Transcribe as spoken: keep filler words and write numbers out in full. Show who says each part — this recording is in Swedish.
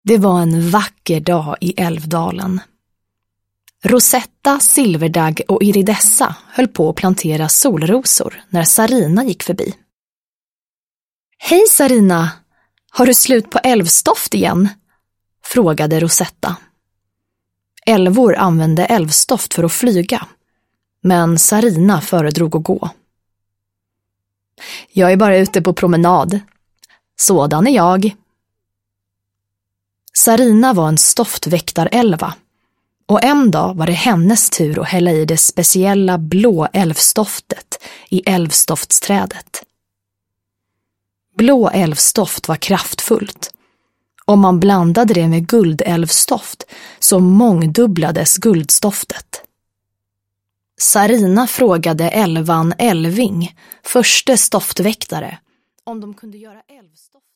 Speaker 1: Det var en vacker dag i Älvdalen. Rosetta, Silverdagg och Iridessa höll på att plantera solrosor när Sarina gick förbi. Hej Sarina, har du slut på älvstoft igen? Frågade Rosetta. Älvor använde älvstoft för att flyga, men Sarina föredrog att gå. Jag är bara ute på promenad. Sådan är jag. Sarina var en stoftväktarälva, och en dag var det hennes tur att hälla i det speciella blå älvstoftet i älvstoftsträdet. Blå älvstoft var kraftfullt. Om man blandade det med guldälvstoft så mångdubblades guldstoftet. Sarina frågade älvan Älving, förste stoftväktare, om de kunde göra älvstoft.